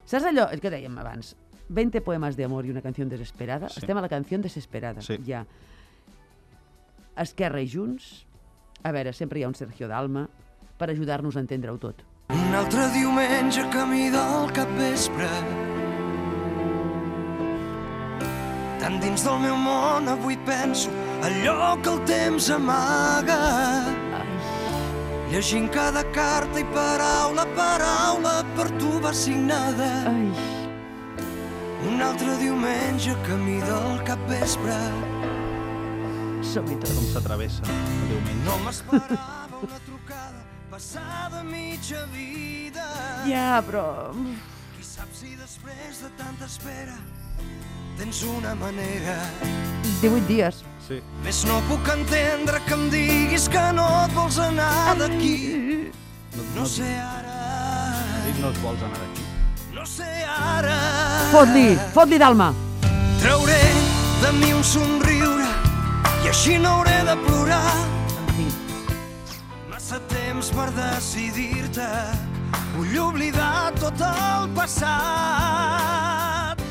Saps allò que dèiem abans? 20 poemas de amor i una canció desesperada. Sí. Estem a la canció desesperada. Sí. Ja. Esquerra i Junts. A veure, sempre hi ha un Sergio Dalma per ajudar-nos a entendre-ho tot. Un altre diumenge camí del capvespre. Tan dins del meu món avui penso allò que el temps amaga. Llegint cada carta i paraula a paraula per tu va signada. Ai. Un altre diumenge camí del capvespre. Som-hi tots. Com s'atravessa el diumenge. No m'esperava la trucada passada mitja vida. Ja, però... Qui sap si després de tanta espera tens una manera. 18 dies. Sí. Més no puc entendre que em diguis que no et vols anar d'aquí. No sé ara. Dic, no et vols anar d'aquí. No sé ara. Fot-li, Dalma. Trauré de mi un somriure i així no hauré de plorar. En fi. Massa temps per decidir-te. Vull oblidar tot el passat.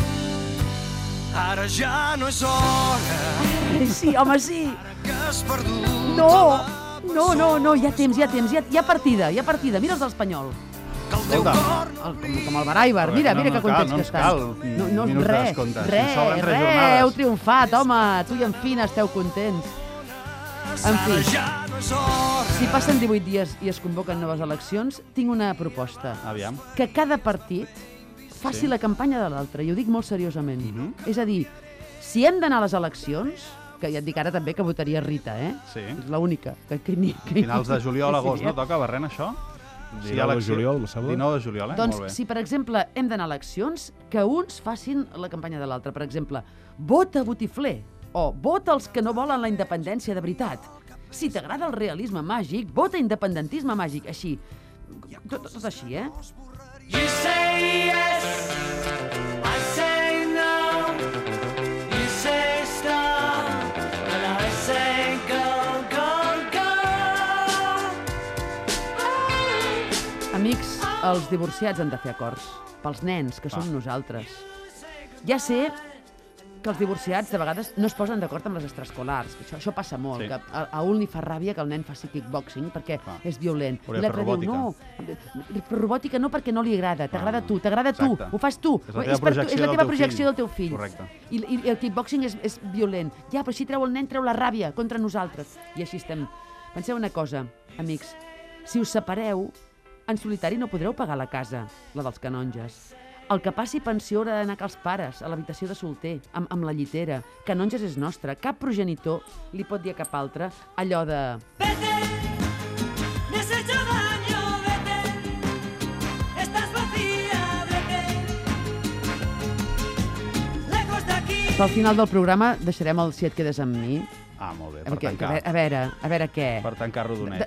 Ara ja no és hora. Sí, home, sí. Ara que has perdut No, hi ha temps, hi ha partida. Mira els de l'Espanyol. que el teu cor Com el Baraibar. Mira que contents que estan. No, res, heu triomfat, home. Tu i en Fina esteu contents. En fi, ja no és hora. si passen 18 dies i es convoquen noves eleccions, tinc una proposta. Aviam. Que cada partit faci la campanya de l'altre, i ho dic molt seriosament. És a dir, si hem d'anar a les eleccions, que ja et dic ara també que votaria Rita, Sí. És l'única. Finals de juliol, agost, no toca, Barren, això? 19 de juliol, me sembla. 19 de juliol, Doncs, Molt bé. si per exemple hem d'anar a eleccions, que uns facin la campanya de l'altre. Per exemple, vota Botifler, o vota els que no volen la independència de veritat. Si t'agrada el realisme màgic, vota independentisme màgic. Així, tot així, You say yes, I say no. You say stop, and I say go, go, go. Amics, els divorciats han de fer acords. Pels nens, que som nosaltres. Ja sé que els divorciats de vegades no es posen d'acord amb les extraescolars. Això passa molt. Sí. Que a un li fa ràbia que el nen faci kickboxing perquè és violent. Hauria I de l'altre fer diu, no, però robòtica no perquè no li agrada. T'agrada tu, exacte. ho fas tu. És la teva projecció és la del teva teu projecció fill. del teu fill. Correcte. I el kickboxing és violent. Ja, però si treu el nen, treu la ràbia contra nosaltres. I així estem. Penseu una cosa, amics. Si us separeu, en solitari no podreu pagar la casa, la dels canonges. El que passi pensió haurà d'anar als pares, a l'habitació de solter, amb la llitera. Canonges és nostre. Cap progenitor li pot dir a cap altre allò de... Vete, me has hecho daño, vete, estás vacía, vete, lejos de aquí. Al final del programa deixarem el Si et quedes amb mi. Ah, molt bé, A veure què? per tancar rodonet.